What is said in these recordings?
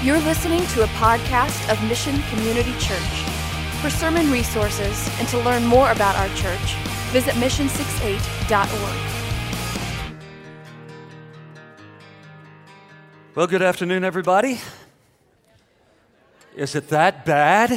You're listening to a podcast of Mission Community Church. For sermon resources and to learn more about our church, visit mission68.org. Well, good afternoon, everybody. Is it that bad?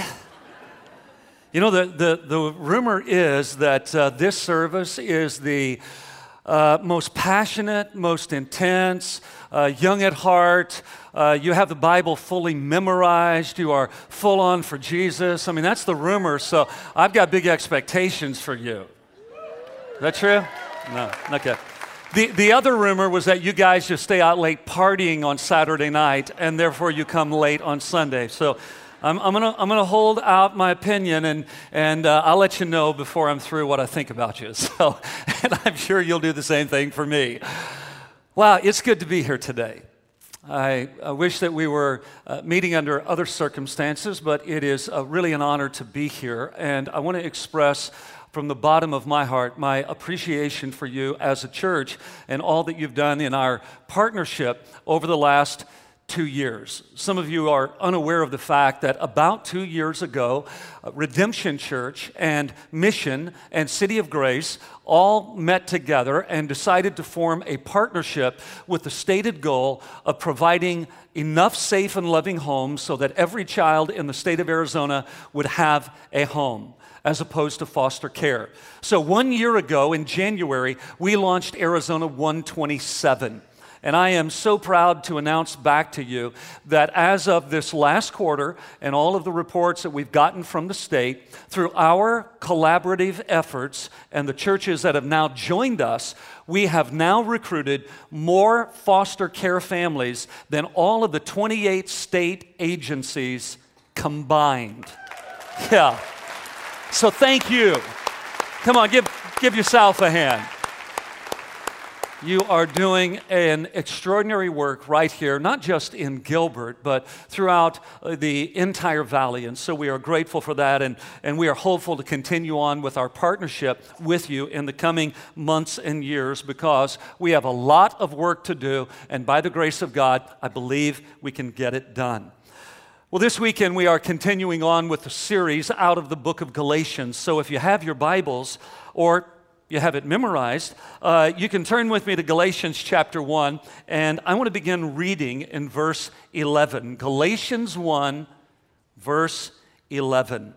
You know, the rumor is that this service is the most passionate, most intense, young at heart. You have the Bible fully memorized. You are full on for Jesus. I mean, that's the rumor, so I've got big expectations for you. Is that true? No, okay. The other rumor was that you guys just stay out late partying on Saturday night, and therefore you come late on Sunday. So I'm gonna hold out my opinion, and I'll let you know before I'm through what I think about you. So, and I'm sure you'll do the same thing for me. Wow, it's good to be here today. I wish that we were meeting under other circumstances, but it is really an honor to be here, and I want to express from the bottom of my heart my appreciation for you as a church and all that you've done in our partnership over the last 2 years. Some of you are unaware of the fact that about 2 years ago, Redemption Church and Mission and City of Grace all met together and decided to form a partnership with the stated goal of providing enough safe and loving homes so that every child in the state of Arizona would have a home, as opposed to foster care. So 1 year ago in January, we launched Arizona 127. And I am so proud to announce back to you that as of this last quarter and all of the reports that we've gotten from the state, through our collaborative efforts and the churches that have now joined us, we have now recruited more foster care families than all of the 28 state agencies combined. Yeah. So thank you. Come on, give yourself a hand. You are doing an extraordinary work right here, not just in Gilbert, but throughout the entire valley. And so we are grateful for that, and we are hopeful to continue on with our partnership with you in the coming months and years, because we have a lot of work to do, and by the grace of God, I believe we can get it done. Well, this weekend we are continuing on with the series out of the book of Galatians. So if you have your Bibles or you have it memorized, you can turn with me to Galatians chapter 1, and I want to begin reading in verse 11. Galatians 1, verse 11.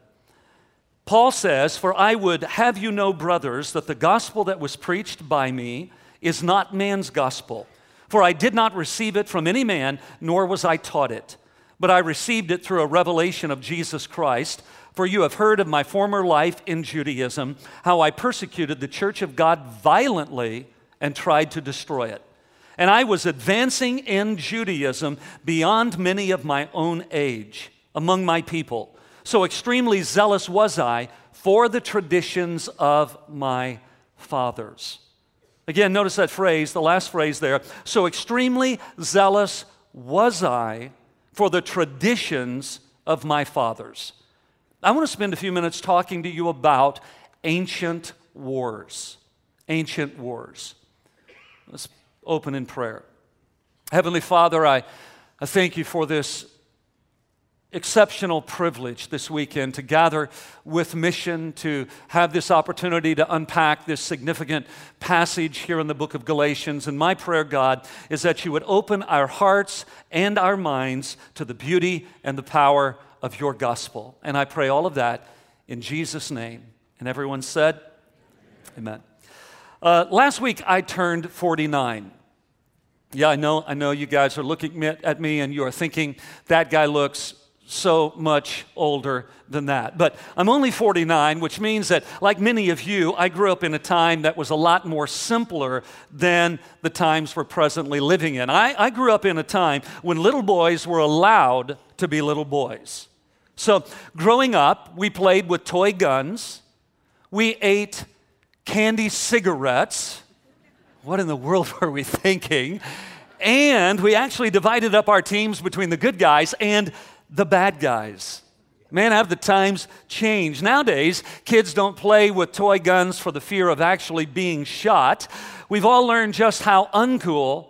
Paul says, "For I would have you know, brothers, that the gospel that was preached by me is not man's gospel. For I did not receive it from any man, nor was I taught it. But I received it through a revelation of Jesus Christ. For you have heard of my former life in Judaism, how I persecuted the church of God violently and tried to destroy it. And I was advancing in Judaism beyond many of my own age among my people. So extremely zealous was I for the traditions of my fathers." Again, notice that phrase, the last phrase there. So extremely zealous was I for the traditions of my fathers. I want to spend a few minutes talking to you about ancient wars. Ancient wars. Let's open in prayer. Heavenly Father, I thank you for this exceptional privilege this weekend to gather with Mission, to have this opportunity to unpack this significant passage here in the book of Galatians. And my prayer, God, is that you would open our hearts and our minds to the beauty and the power of your gospel. And I pray all of that in Jesus' name. And everyone said, amen. Last week I turned 49. Yeah, I know you guys are looking at me and you are thinking, that guy looks so much older than that. But I'm only 49, which means that, like many of you, I grew up in a time that was a lot more simpler than the times we're presently living in. I grew up in a time when little boys were allowed to be little boys. So growing up, we played with toy guns. We ate candy cigarettes. What in the world were we thinking? And we actually divided up our teams between the good guys and the bad guys. Man, have the times changed. Nowadays, kids don't play with toy guns for the fear of actually being shot. We've all learned just how uncool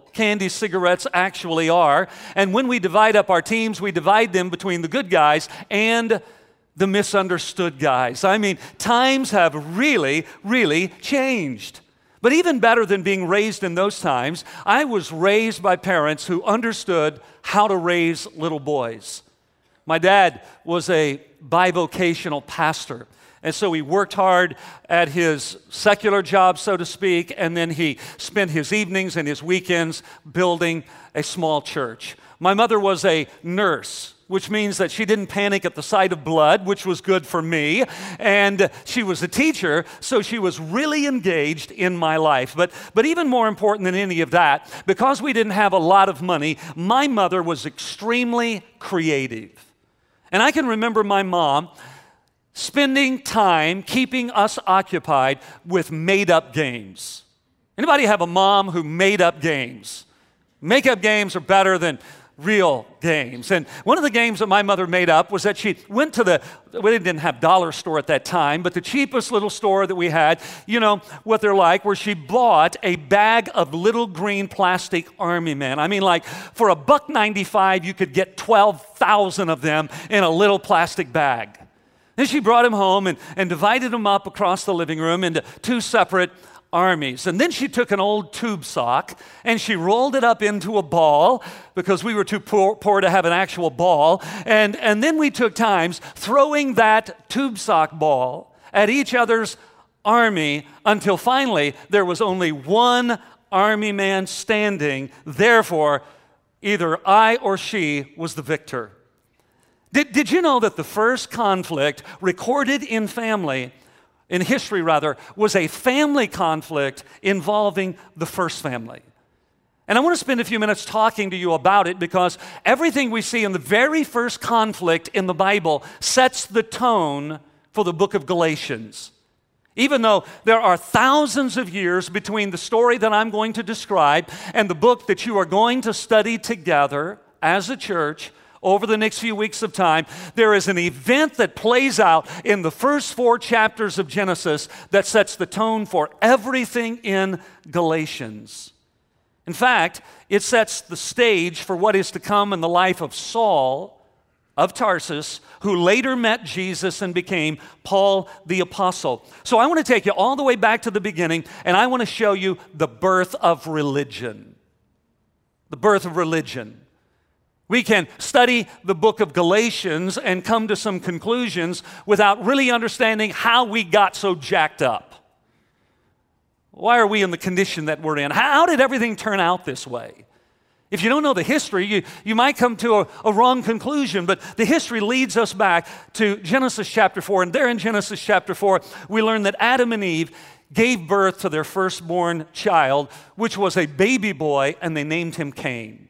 candy cigarettes actually are. And when we divide up our teams, we divide them between the good guys and the misunderstood guys. I mean, times have really, really changed. But even better than being raised in those times, I was raised by parents who understood how to raise little boys. My dad was a bivocational pastor. And so he worked hard at his secular job, so to speak, and then he spent his evenings and his weekends building a small church. My mother was a nurse, which means that she didn't panic at the sight of blood, which was good for me. And she was a teacher, so she was really engaged in my life. But even more important than any of that, because we didn't have a lot of money, my mother was extremely creative. And I can remember my mom spending time keeping us occupied with made-up games. Anybody have a mom who made up games? Make-up games are better than real games. And one of the games that my mother made up was that she went to we didn't have dollar store at that time, but the cheapest little store that we had, you know what they're like, where she bought a bag of little green plastic army men. I mean, like for $1.95, you could get 12,000 of them in a little plastic bag. Then she brought him home and divided them up across the living room into two separate armies. And then she took an old tube sock and she rolled it up into a ball because we were too poor to have an actual ball. And then we took times throwing that tube sock ball at each other's army until finally there was only one army man standing. Therefore, either I or she was the victor. Did you know that the first conflict recorded in history, was a family conflict involving the first family? And I want to spend a few minutes talking to you about it because everything we see in the very first conflict in the Bible sets the tone for the book of Galatians. Even though there are thousands of years between the story that I'm going to describe and the book that you are going to study together as a church, over the next few weeks of time, there is an event that plays out in the first 4 chapters of Genesis that sets the tone for everything in Galatians. In fact, it sets the stage for what is to come in the life of Saul of Tarsus, who later met Jesus and became Paul the Apostle. So I want to take you all the way back to the beginning, and I want to show you the birth of religion. The birth of religion. We can study the book of Galatians and come to some conclusions without really understanding how we got so jacked up. Why are we in the condition that we're in? How did everything turn out this way? If you don't know the history, you might come to a wrong conclusion, but the history leads us back to Genesis chapter 4. And there in Genesis chapter 4, we learn that Adam and Eve gave birth to their firstborn child, which was a baby boy, and they named him Cain.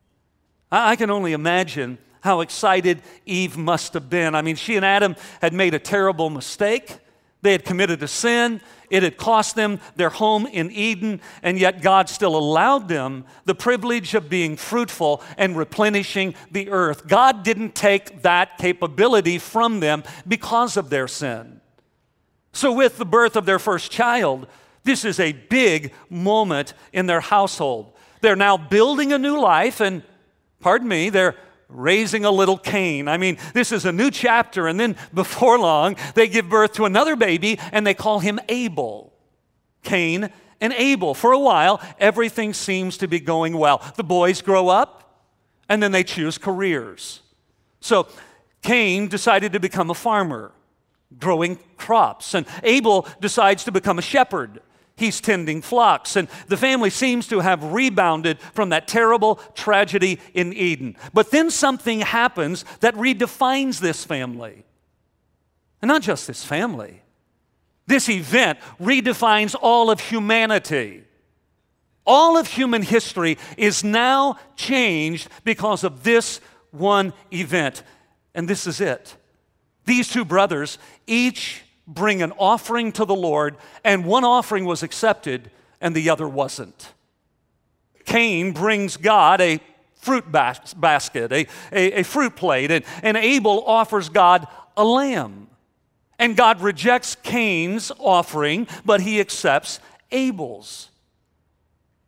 I can only imagine how excited Eve must have been. I mean, she and Adam had made a terrible mistake. They had committed a sin. It had cost them their home in Eden, and yet God still allowed them the privilege of being fruitful and replenishing the earth. God didn't take that capability from them because of their sin. So with the birth of their first child, this is a big moment in their household. They're now building a new life, and they're raising a little Cain. I mean, this is a new chapter, and then before long, they give birth to another baby, and they call him Abel. Cain and Abel. For a while, everything seems to be going well. The boys grow up, and then they choose careers. So Cain decided to become a farmer, growing crops, and Abel decides to become a shepherd. He's tending flocks, and the family seems to have rebounded from that terrible tragedy in Eden. But then something happens that redefines this family. And not just this family. This event redefines all of humanity. All of human history is now changed because of this one event. And this is it. These two brothers each bring an offering to the Lord, and one offering was accepted and the other wasn't. Cain brings God a fruit basket, a fruit plate, and Abel offers God a lamb. And God rejects Cain's offering, but he accepts Abel's.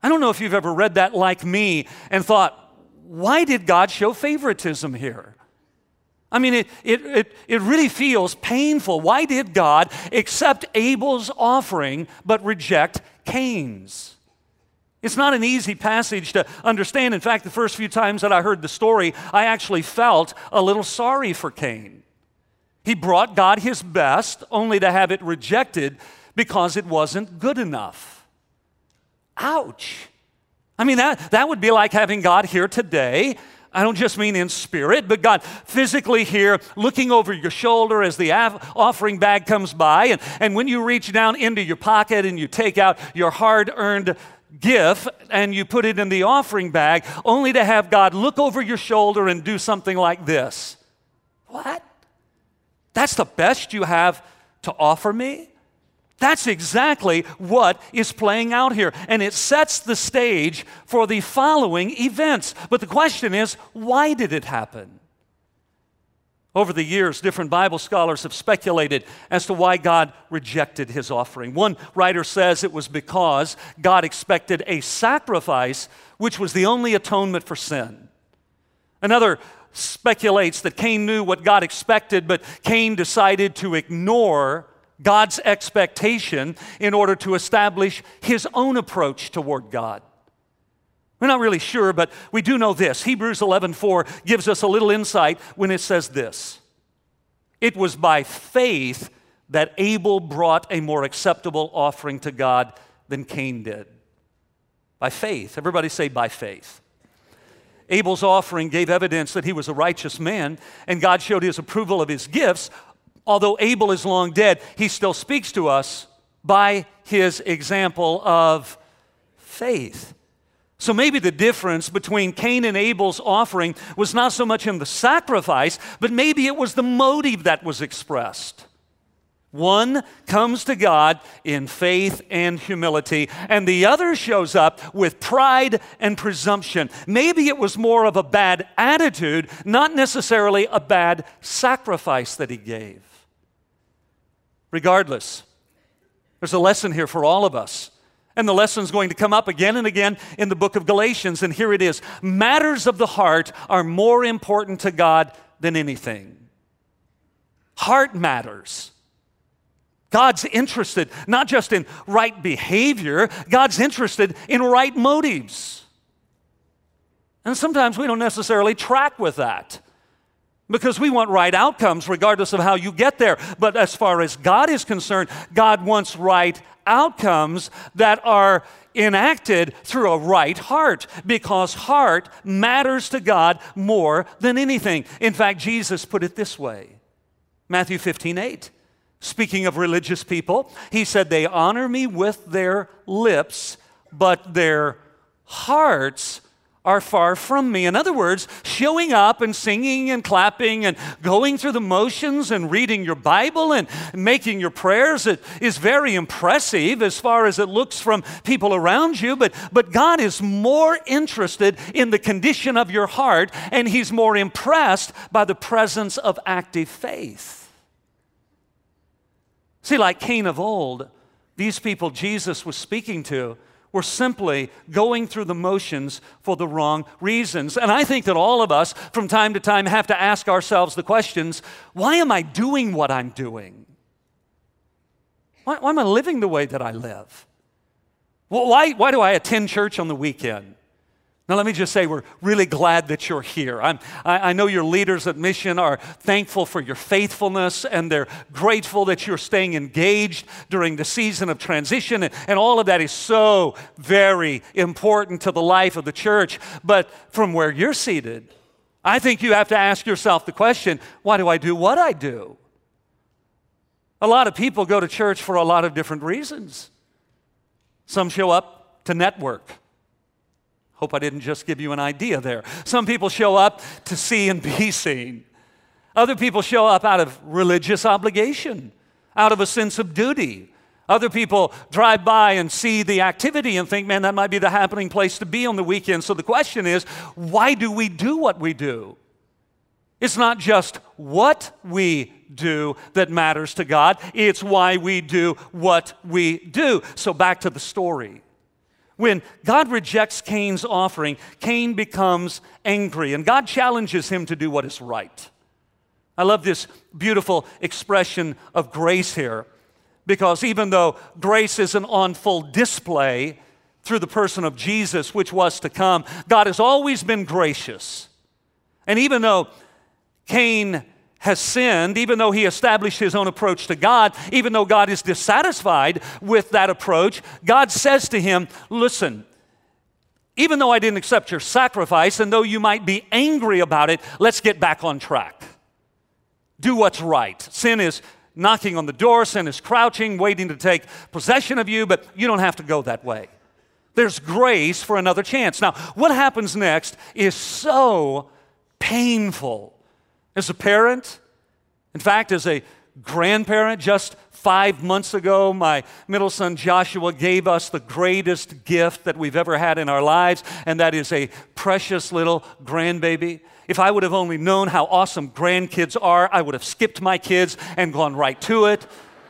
I don't know if you've ever read that like me and thought, why did God show favoritism here? I mean, it really feels painful. Why did God accept Abel's offering but reject Cain's? It's not an easy passage to understand. In fact, the first few times that I heard the story, I actually felt a little sorry for Cain. He brought God his best only to have it rejected because it wasn't good enough. Ouch. I mean, that would be like having God here today. I don't just mean in spirit, but God physically here looking over your shoulder as the offering bag comes by. And when you reach down into your pocket and you take out your hard-earned gift and you put it in the offering bag, only to have God look over your shoulder and do something like this. What? That's the best you have to offer me? That's exactly what is playing out here. And it sets the stage for the following events. But the question is, why did it happen? Over the years, different Bible scholars have speculated as to why God rejected his offering. One writer says it was because God expected a sacrifice which was the only atonement for sin. Another speculates that Cain knew what God expected, but Cain decided to ignore God's expectation in order to establish his own approach toward God. We're not really sure, but we do know this. Hebrews 11:4 gives us a little insight when it says this. It was by faith that Abel brought a more acceptable offering to God than Cain did. By faith. Everybody say by faith. Abel's offering gave evidence that he was a righteous man, and God showed his approval of his gifts. Although Abel is long dead, he still speaks to us by his example of faith. So maybe the difference between Cain and Abel's offering was not so much in the sacrifice, but maybe it was the motive that was expressed. One comes to God in faith and humility, and the other shows up with pride and presumption. Maybe it was more of a bad attitude, not necessarily a bad sacrifice that he gave. Regardless, there's a lesson here for all of us. And the lesson's going to come up again and again in the book of Galatians, and here it is. Matters of the heart are more important to God than anything. Heart matters. God's interested not just in right behavior, God's interested in right motives. And sometimes we don't necessarily track with that, because we want right outcomes regardless of how you get there. But as far as God is concerned, God wants right outcomes that are enacted through a right heart, because heart matters to God more than anything. In fact, Jesus put it this way. Matthew 15:8. Speaking of religious people, he said, they honor me with their lips, but their hearts are far from me. In other words, showing up and singing and clapping and going through the motions and reading your Bible and making your prayers, it is very impressive as far as it looks from people around you, but God is more interested in the condition of your heart, and he's more impressed by the presence of active faith. See, like Cain of old, these people Jesus was speaking to were simply going through the motions for the wrong reasons. And I think that all of us from time to time have to ask ourselves the questions, why am I doing what I'm doing? Why am I living the way that I live? Well, why do I attend church on the weekend? Now, let me just say, we're really glad that you're here. I know your leaders at Mission are thankful for your faithfulness, and they're grateful that you're staying engaged during the season of transition, and all of that is so very important to the life of the church. But from where you're seated, I think you have to ask yourself the question, why do I do what I do? A lot of people go to church for a lot of different reasons. Some show up to network. Hope I didn't just give you an idea there. Some people show up to see and be seen. Other people show up out of religious obligation, out of a sense of duty. Other people drive by and see the activity and think, man, that might be the happening place to be on the weekend. So the question is, why do we do what we do? It's not just what we do that matters to God. It's why we do what we do. So back to the story. When God rejects Cain's offering, Cain becomes angry, and God challenges him to do what is right. I love this beautiful expression of grace here, because even though grace isn't on full display through the person of Jesus, which was to come, God has always been gracious. And even though Cain has sinned, even though he established his own approach to God, even though God is dissatisfied with that approach, God says to him, listen, even though I didn't accept your sacrifice, and though you might be angry about it, let's get back on track. Do what's right. Sin is knocking on the door, sin is crouching, waiting to take possession of you, but you don't have to go that way. There's grace for another chance. Now, what happens next is so painful. As a parent, in fact, as a grandparent, just 5 months ago, my middle son Joshua gave us the greatest gift that we've ever had in our lives, and that is a precious little grandbaby. If I would have only known how awesome grandkids are, I would have skipped my kids and gone right to it.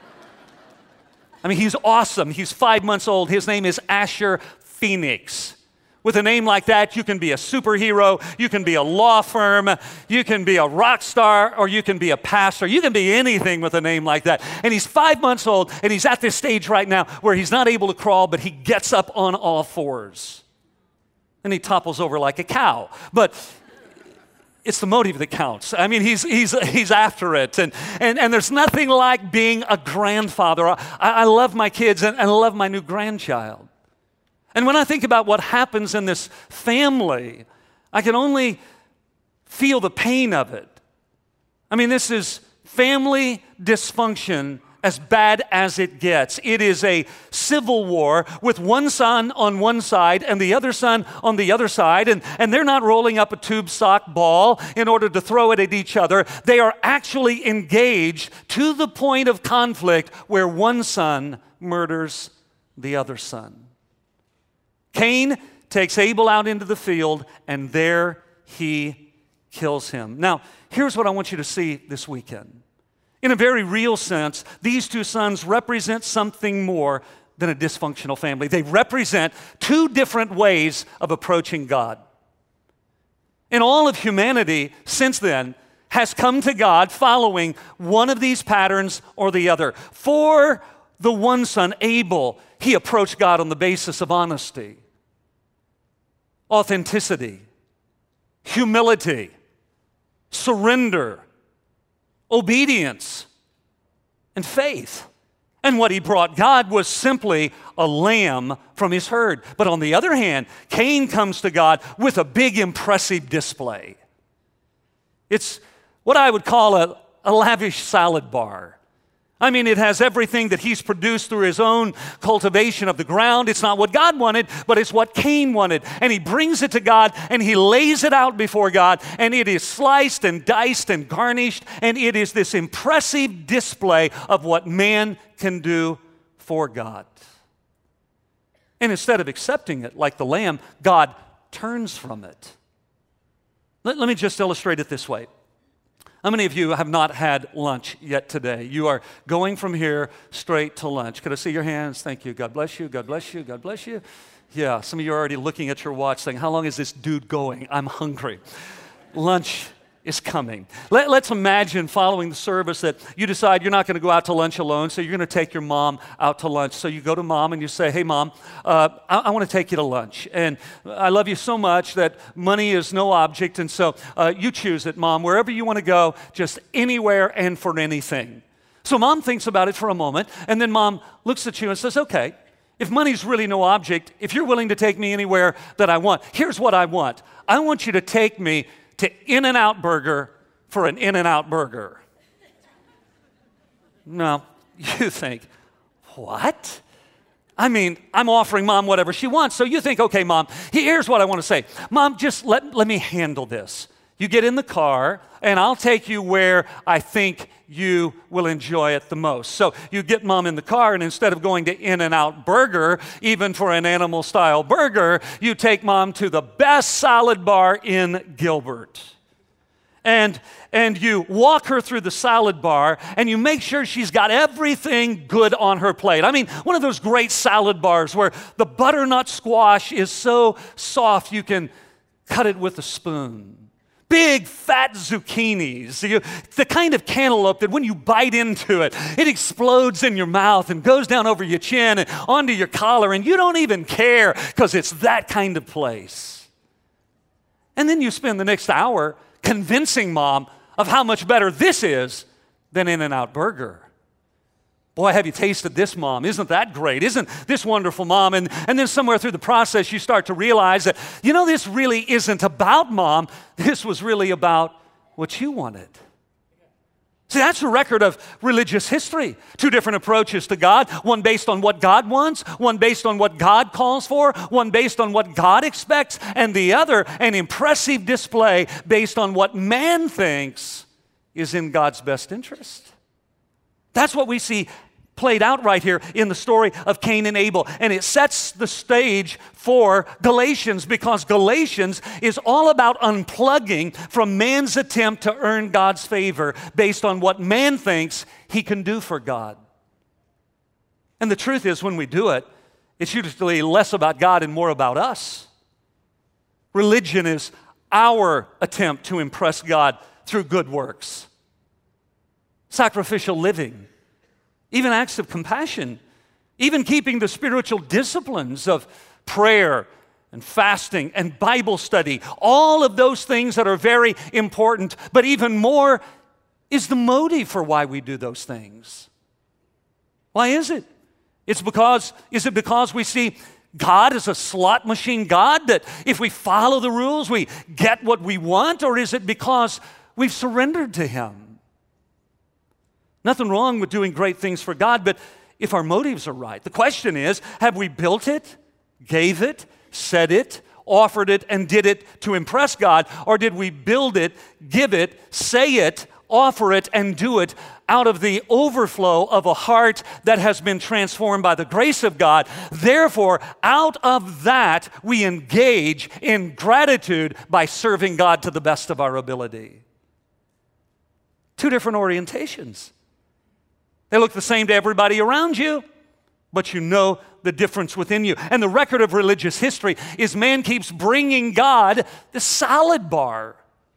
I mean, he's awesome. He's 5 months old. His name is Asher Phoenix. With a name like that, you can be a superhero, you can be a law firm, you can be a rock star, or you can be a pastor. You can be anything with a name like that. And he's 5 months old, and he's at this stage right now where he's not able to crawl, but he gets up on all fours. And he topples over like a cow. But it's the motive that counts. I mean, he's after it. And there's nothing like being a grandfather. I love my kids, and I love my new grandchild. And when I think about what happens in this family, I can only feel the pain of it. I mean, this is family dysfunction as bad as it gets. It is a civil war with one son on one side and the other son on the other side, and they're not rolling up a tube sock ball in order to throw it at each other. They are actually engaged to the point of conflict where one son murders the other son. Cain takes Abel out into the field, and there he kills him. Now, here's what I want you to see this weekend. In a very real sense, these two sons represent something more than a dysfunctional family. They represent two different ways of approaching God. And all of humanity since then has come to God following one of these patterns or the other. For the one son, Abel, he approached God on the basis of honesty, authenticity, humility, surrender, obedience, and faith. And what he brought God was simply a lamb from his herd. But on the other hand, Cain comes to God with a big, impressive display. It's what I would call a lavish salad bar. I mean, it has everything that he's produced through his own cultivation of the ground. It's not what God wanted, but it's what Cain wanted. And he brings it to God, and he lays it out before God, and it is sliced and diced and garnished, and it is this impressive display of what man can do for God. And instead of accepting it like the lamb, God turns from it. Let me just illustrate it this way. How many of you have not had lunch yet today? You are going from here straight to lunch. Could I see your hands? Thank you. God bless you. God bless you. God bless you. Yeah, some of you are already looking at your watch saying, how long is this dude going? I'm hungry. Lunch is coming. Let's imagine following the service that you decide you're not going to go out to lunch alone, so you're going to take your mom out to lunch. So you go to mom and you say, hey, Mom, I want to take you to lunch. And I love you so much that money is no object, and so you choose it, Mom. Wherever you want to go, just anywhere and for anything. So Mom thinks about it for a moment, and then Mom looks at you and says, okay, if money's really no object, if you're willing to take me anywhere that I want, here's what I want. I want you to take me to In-N-Out Burger for an In-N-Out burger. Now, you think, what? I mean, I'm offering Mom whatever she wants. So you think, okay, Mom, here's what I want to say. Mom, just let me handle this. You get in the car, and I'll take you where I think you will enjoy it the most. So you get Mom in the car, and instead of going to In-N-Out Burger, even for an animal-style burger, you take Mom to the best salad bar in Gilbert. and you walk her through the salad bar and you make sure she's got everything good on her plate. I mean, one of those great salad bars where the butternut squash is so soft you can cut it with a spoon. Big, fat zucchinis, the kind of cantaloupe that when you bite into it, it explodes in your mouth and goes down over your chin and onto your collar, and you don't even care because it's that kind of place. And then you spend the next hour convincing Mom of how much better this is than In-N-Out Burger. Boy, have you tasted this, Mom? Isn't that great? Isn't this wonderful, Mom? And then somewhere through the process, you start to realize that, this really isn't about Mom. This was really about what you wanted. See, that's a record of religious history. Two different approaches to God, one based on what God wants, one based on what God calls for, one based on what God expects, and the other, an impressive display based on what man thinks is in God's best interest. That's what we see played out right here in the story of Cain and Abel. And it sets the stage for Galatians, because Galatians is all about unplugging from man's attempt to earn God's favor based on what man thinks he can do for God. And the truth is, when we do it, it's usually less about God and more about us. Religion is our attempt to impress God through good works. Sacrificial living, even acts of compassion, even keeping the spiritual disciplines of prayer and fasting and Bible study, all of those things that are very important, but even more is the motive for why we do those things. Why is it? Is it because we see God as a slot machine God, that if we follow the rules, we get what we want? Or is it because we've surrendered to Him? Nothing wrong with doing great things for God, but if our motives are right, the question is, have we built it, gave it, said it, offered it, and did it to impress God? Or did we build it, give it, say it, offer it, and do it out of the overflow of a heart that has been transformed by the grace of God? Therefore, out of that, we engage in gratitude by serving God to the best of our ability. Two different orientations. They look the same to everybody around you, but you know the difference within you. And the record of religious history is man keeps bringing God the salad bar.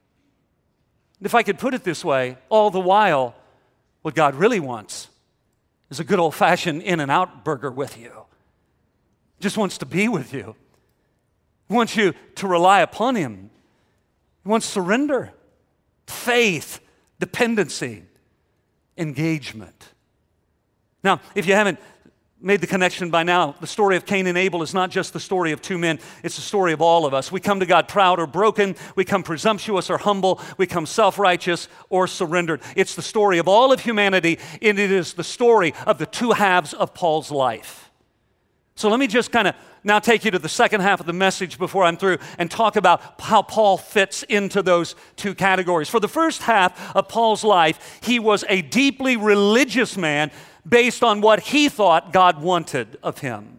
If I could put it this way, all the while, what God really wants is a good old-fashioned In-N-Out Burger with you. Just wants to be with you. He wants you to rely upon Him. He wants surrender, faith, dependency, engagement. Now, if you haven't made the connection by now, the story of Cain and Abel is not just the story of two men, it's the story of all of us. We come to God proud or broken, we come presumptuous or humble, we come self-righteous or surrendered. It's the story of all of humanity, and it is the story of the two halves of Paul's life. So let me just kind of now take you to the second half of the message before I'm through and talk about how Paul fits into those two categories. For the first half of Paul's life, he was a deeply religious man based on what he thought God wanted of him.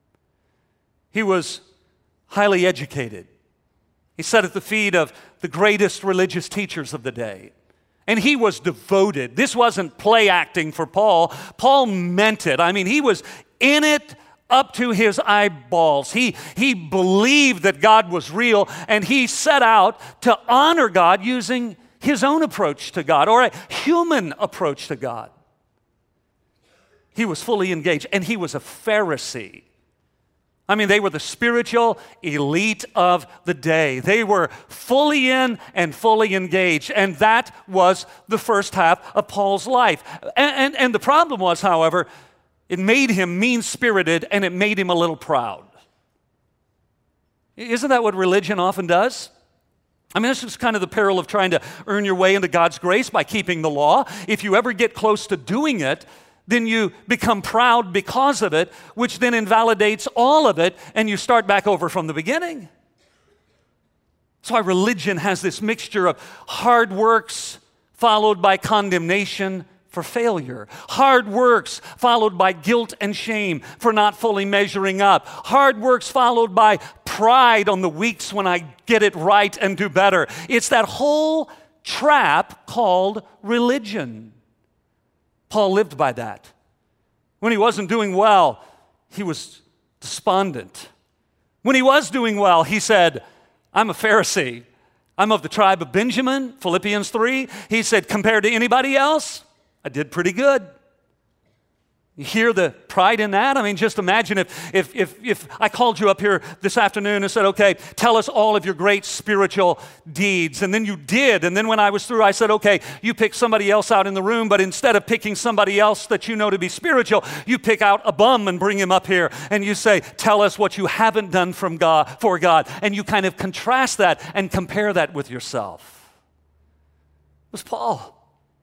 He was highly educated. He sat at the feet of the greatest religious teachers of the day. And he was devoted. This wasn't play acting for Paul. Paul meant it. I mean, he was in it up to his eyeballs. He believed that God was real, and he set out to honor God using his own approach to God, or a human approach to God. He was fully engaged, and he was a Pharisee. I mean, they were the spiritual elite of the day. They were fully in and fully engaged, and that was the first half of Paul's life. And the problem was, however, it made him mean-spirited, and it made him a little proud. Isn't that what religion often does? I mean, this is kind of the peril of trying to earn your way into God's grace by keeping the law. If you ever get close to doing it, then you become proud because of it, which then invalidates all of it, and you start back over from the beginning. That's why religion has this mixture of hard works followed by condemnation for failure. Hard works followed by guilt and shame for not fully measuring up. Hard works followed by pride on the weeks when I get it right and do better. It's that whole trap called religion. Paul lived by that. When he wasn't doing well, he was despondent. When he was doing well, he said, I'm a Pharisee. I'm of the tribe of Benjamin, Philippians 3. He said, compared to anybody else, I did pretty good. You hear the pride in that? I mean, just imagine if I called you up here this afternoon and said, okay, tell us all of your great spiritual deeds. And then you did. And then when I was through, I said, okay, you pick somebody else out in the room, but instead of picking somebody else that you know to be spiritual, you pick out a bum and bring him up here. And you say, tell us what you haven't done for God. And you kind of contrast that and compare that with yourself. It was Paul.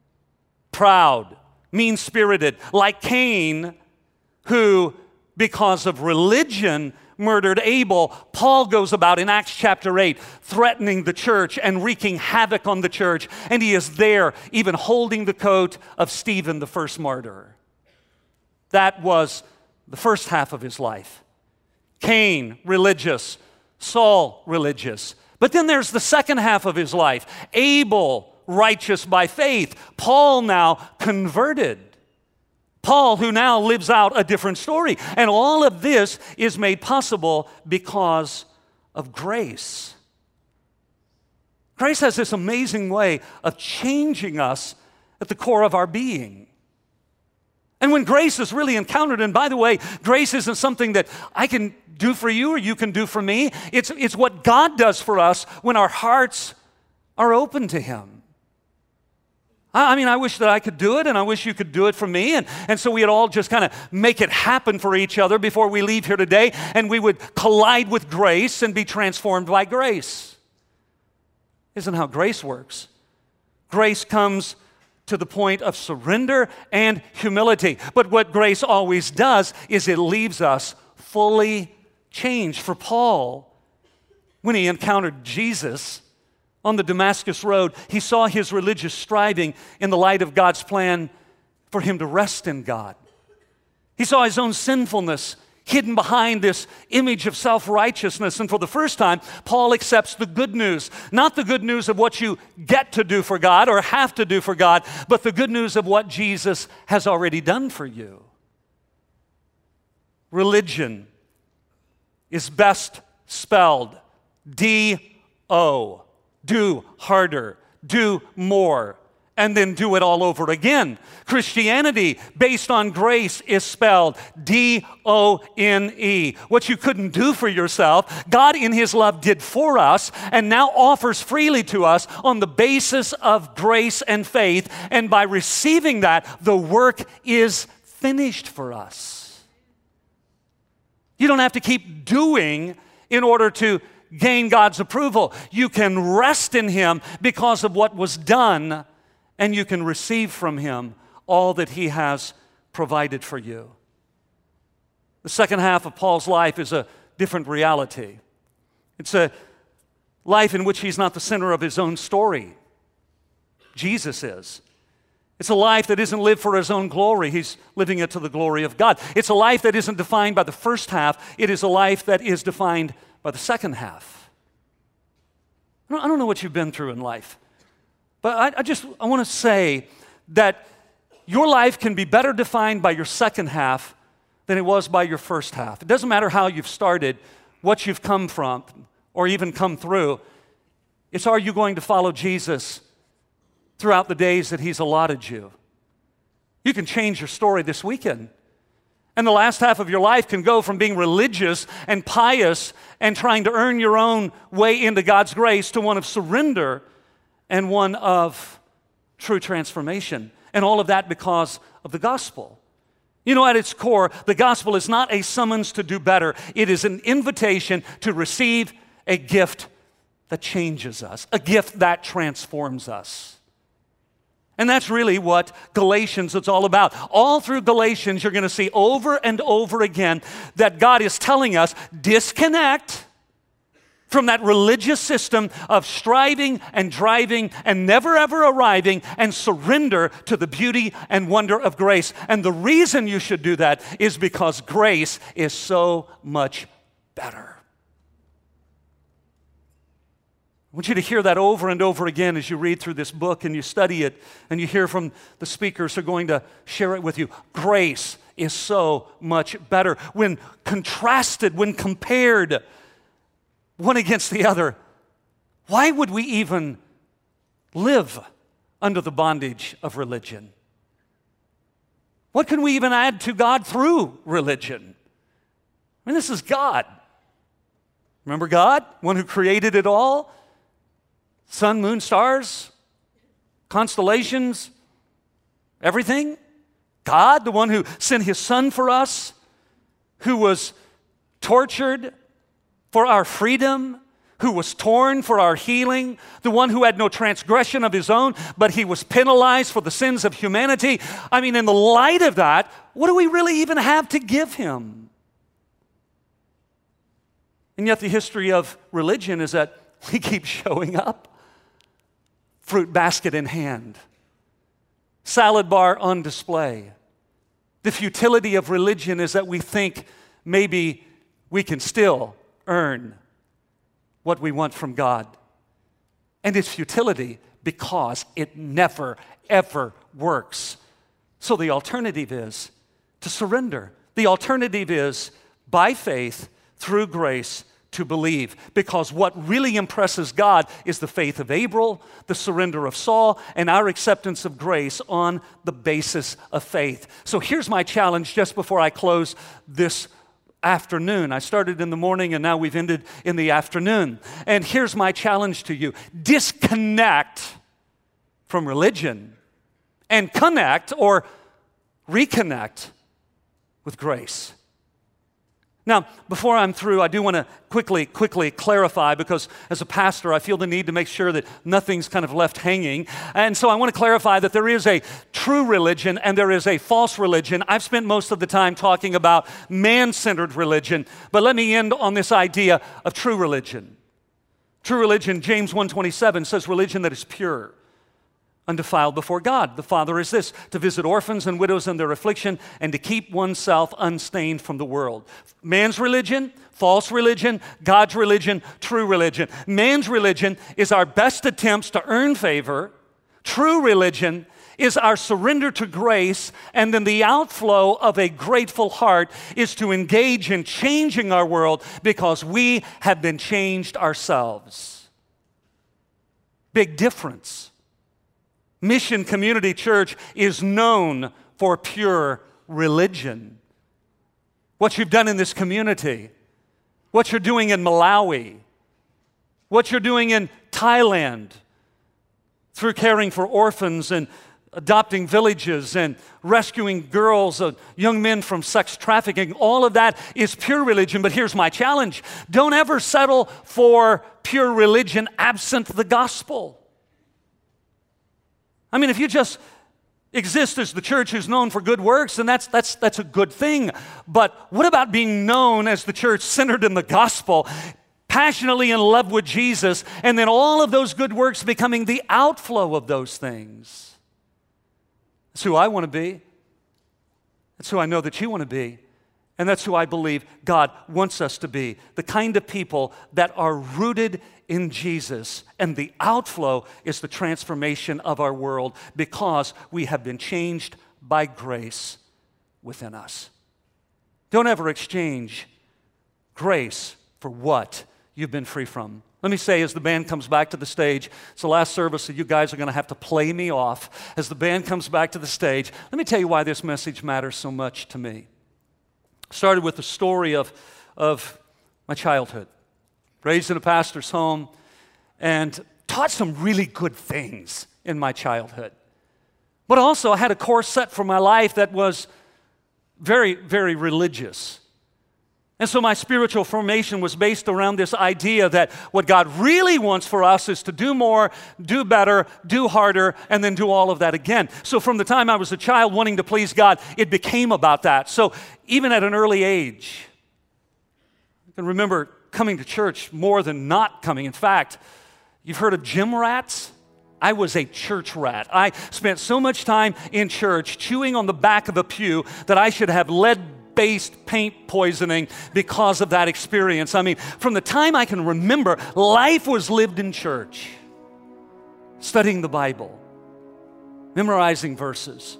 Proud, mean-spirited, like Cain, who, because of religion, murdered Abel. Paul goes about in Acts chapter 8, threatening the church and wreaking havoc on the church, and he is there even holding the coat of Stephen, the first martyr. That was the first half of his life. Cain, religious. Saul, religious. But then there's the second half of his life. Abel, righteous by faith. Paul now converted. Paul, who now lives out a different story. And all of this is made possible because of grace. Grace has this amazing way of changing us at the core of our being. And when grace is really encountered, and by the way, grace isn't something that I can do for you or you can do for me. It's what God does for us when our hearts are open to Him. I mean, I wish that I could do it, and I wish you could do it for me. And so we'd all just kind of make it happen for each other before we leave here today, and we would collide with grace and be transformed by grace. Isn't how grace works. Grace comes to the point of surrender and humility. But what grace always does is it leaves us fully changed. For Paul, when he encountered Jesus on the Damascus Road, he saw his religious striving in the light of God's plan for him to rest in God. He saw his own sinfulness hidden behind this image of self-righteousness. And for the first time, Paul accepts the good news. Not the good news of what you get to do for God or have to do for God, but the good news of what Jesus has already done for you. Religion is best spelled D-O. Do harder, do more, and then do it all over again. Christianity, based on grace, is spelled D-O-N-E. What you couldn't do for yourself, God in His love did for us, and now offers freely to us on the basis of grace and faith, and by receiving that, the work is finished for us. You don't have to keep doing in order to gain God's approval. You can rest in Him because of what was done, and you can receive from Him all that He has provided for you. The second half of Paul's life is a different reality. It's a life in which he's not the center of his own story. Jesus is. It's a life that isn't lived for his own glory. He's living it to the glory of God. It's a life that isn't defined by the first half. It is a life that is defined by the second half. I don't know what you've been through in life, but I want to say that your life can be better defined by your second half than it was by your first half. It doesn't matter how you've started, what you've come from, or even come through. It's, are you going to follow Jesus throughout the days that He's allotted you? You can change your story this weekend. And the last half of your life can go from being religious and pious and trying to earn your own way into God's grace to one of surrender and one of true transformation. And all of that because of the gospel. You know, at its core, the gospel is not a summons to do better. It is an invitation to receive a gift that changes us, a gift that transforms us. And that's really what Galatians is all about. All through Galatians, you're going to see over and over again that God is telling us, disconnect from that religious system of striving and driving and never ever arriving, and surrender to the beauty and wonder of grace. And the reason you should do that is because grace is so much better. I want you to hear that over and over again as you read through this book and you study it and you hear from the speakers who are going to share it with you. Grace is so much better when contrasted, when compared one against the other. Why would we even live under the bondage of religion? What can we even add to God through religion? I mean, this is God. Remember God, one who created it all? Sun, moon, stars, constellations, everything. God, the one who sent his Son for us, who was tortured for our freedom, who was torn for our healing, the one who had no transgression of his own, but he was penalized for the sins of humanity. I mean, in the light of that, what do we really even have to give him? And yet the history of religion is that we keep showing up, fruit basket in hand, salad bar on display. The futility of religion is that we think maybe we can still earn what we want from God. And it's futility because it never, ever works. So the alternative is to surrender. The alternative is, by faith, through grace, to believe. Because what really impresses God is the faith of Abel, the surrender of Saul, and our acceptance of grace on the basis of faith. So here's my challenge just before I close this afternoon. I started in the morning and now we've ended in the afternoon. And here's my challenge to you. Disconnect from religion and connect or reconnect with grace. Now, before I'm through, I do want to quickly clarify, because as a pastor, I feel the need to make sure that nothing's kind of left hanging. And so I want to clarify that there is a true religion and there is a false religion. I've spent most of the time talking about man-centered religion, but let me end on this idea of true religion. True religion, James 1:27 says, religion that is pure, undefiled before God the Father is this, to visit orphans and widows in their affliction and to keep oneself unstained from the world. Man's religion, false religion, God's religion, true religion. Man's religion is our best attempts to earn favor. True religion is our surrender to grace, and then the outflow of a grateful heart is to engage in changing our world because we have been changed ourselves. Big difference. Mission Community Church is known for pure religion. What you've done in this community, what you're doing in Malawi, what you're doing in Thailand through caring for orphans and adopting villages and rescuing girls, young men from sex trafficking, all of that is pure religion. But here's my challenge. Don't ever settle for pure religion absent the gospel. I mean, if you just exist as the church who's known for good works, then that's a good thing. But what about being known as the church centered in the gospel, passionately in love with Jesus, and then all of those good works becoming the outflow of those things? That's who I want to be. That's who I know that you want to be. And that's who I believe God wants us to be. The kind of people that are rooted in Jesus. And the outflow is the transformation of our world because we have been changed by grace within us. Don't ever exchange grace for what you've been free from. Let me say, as the band comes back to the stage, it's the last service, so you guys are going to have to play me off. As the band comes back to the stage, let me tell you why this message matters so much to me. Started with the story of my childhood. Raised in a pastor's home and taught some really good things in my childhood. But also I had a course set for my life that was very, very religious. And so my spiritual formation was based around this idea that what God really wants for us is to do more, do better, do harder, and then do all of that again. So from the time I was a child wanting to please God, it became about that. So even at an early age, I can remember coming to church more than not coming. In fact, you've heard of gym rats? I was a church rat. I spent so much time in church chewing on the back of a pew that I should have led based paint poisoning because of that experience. I mean, from the time I can remember, life was lived in church, studying the Bible, memorizing verses.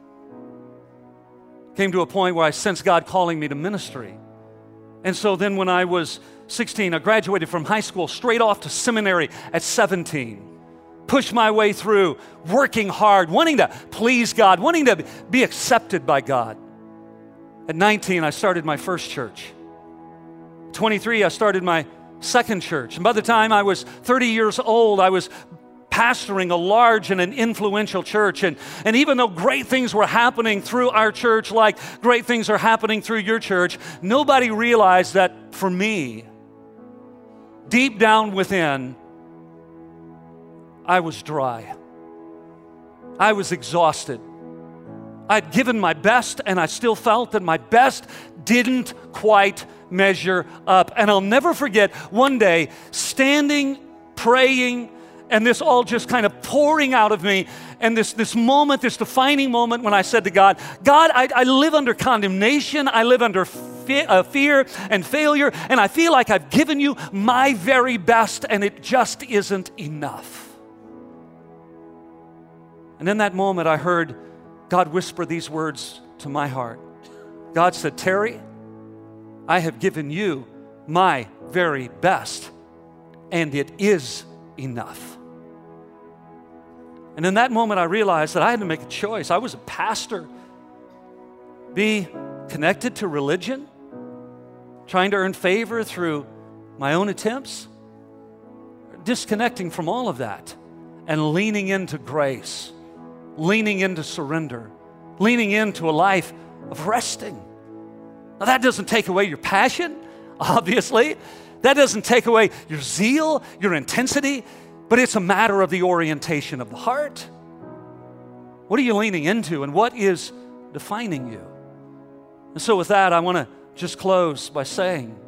Came to a point where I sensed God calling me to ministry. And so then when I was 16, I graduated from high school straight off to seminary at 17. Pushed my way through, working hard, wanting to please God, wanting to be accepted by God. At 19, I started my first church. 23, I started my second church. And by the time I was 30 years old, I was pastoring a large and an influential church. And even though great things were happening through our church, like great things are happening through your church, nobody realized that for me, deep down within, I was dry. I was exhausted. I'd given my best, and I still felt that my best didn't quite measure up. And I'll never forget one day standing, praying, and this all just kind of pouring out of me. And this moment, this defining moment when I said to God, God, I live under condemnation. I live under fear and failure. And I feel like I've given you my very best, and it just isn't enough. And in that moment, I heard God whisper these words to my heart. God said, Terry, I have given you my very best, and it is enough. And in that moment, I realized that I had to make a choice. I was a pastor. Be connected to religion, trying to earn favor through my own attempts, disconnecting from all of that and leaning into grace, leaning into surrender, leaning into a life of resting. Now, that doesn't take away your passion, obviously. That doesn't take away your zeal, your intensity, but it's a matter of the orientation of the heart. What are you leaning into, and what is defining you? And so with that, I want to just close by saying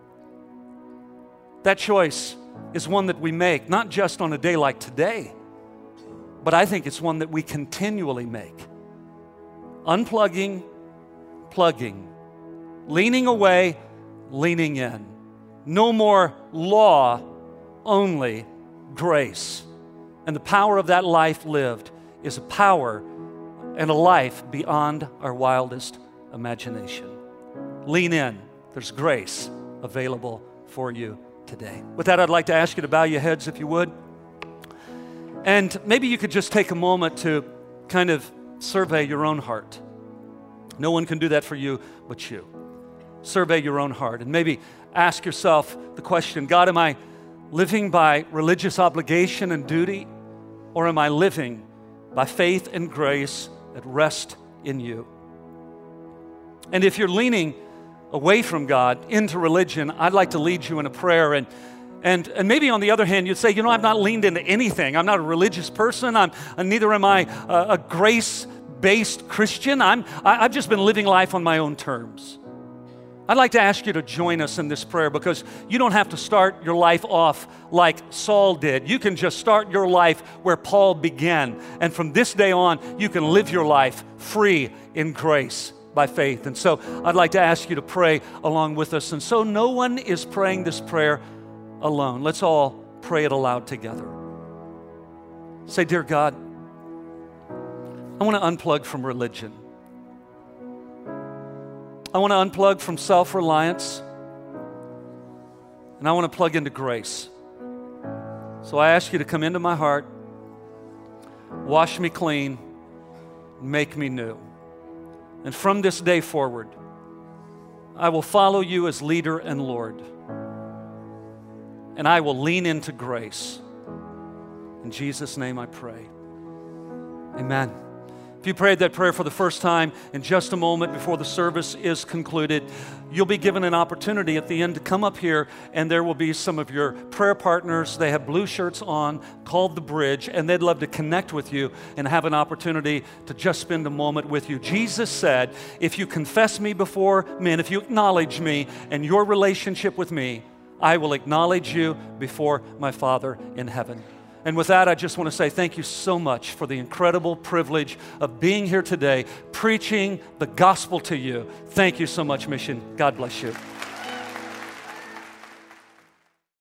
that choice is one that we make, not just on a day like today, but I think it's one that we continually make. Unplugging, plugging, leaning away, leaning in. No more law, only grace. And the power of that life lived is a power and a life beyond our wildest imagination. Lean in. There's grace available for you today. With that, I'd like to ask you to bow your heads if you would. And maybe you could just take a moment to kind of survey your own heart. No one can do that for you but you. Survey your own heart and maybe ask yourself the question, God, am I living by religious obligation and duty, or am I living by faith and grace that rest in you? And if you're leaning away from God into religion, I'd like to lead you in a prayer. And maybe on the other hand, you'd say, you know, I've not leaned into anything. I'm not a religious person. Neither am I a grace-based Christian. I've just been living life on my own terms. I'd like to ask you to join us in this prayer, because you don't have to start your life off like Saul did. You can just start your life where Paul began. And from this day on, you can live your life free in grace by faith. And so I'd like to ask you to pray along with us. And so no one is praying this prayer alone. Let's all pray it aloud together. Say, dear God, I want to unplug from religion. I want to unplug from self-reliance, and I want to plug into grace. So I ask you to come into my heart, wash me clean, make me new. And from this day forward, I will follow you as leader and Lord, and I will lean into grace. In Jesus' name I pray. Amen. If you prayed that prayer for the first time, in just a moment before the service is concluded, you'll be given an opportunity at the end to come up here, and there will be some of your prayer partners. They have blue shirts on called The Bridge, and they'd love to connect with you and have an opportunity to just spend a moment with you. Jesus said, if you confess me before men, if you acknowledge me and your relationship with me, I will acknowledge you before my Father in heaven. And with that, I just want to say thank you so much for the incredible privilege of being here today, preaching the gospel to you. Thank you so much, Mission. God bless you.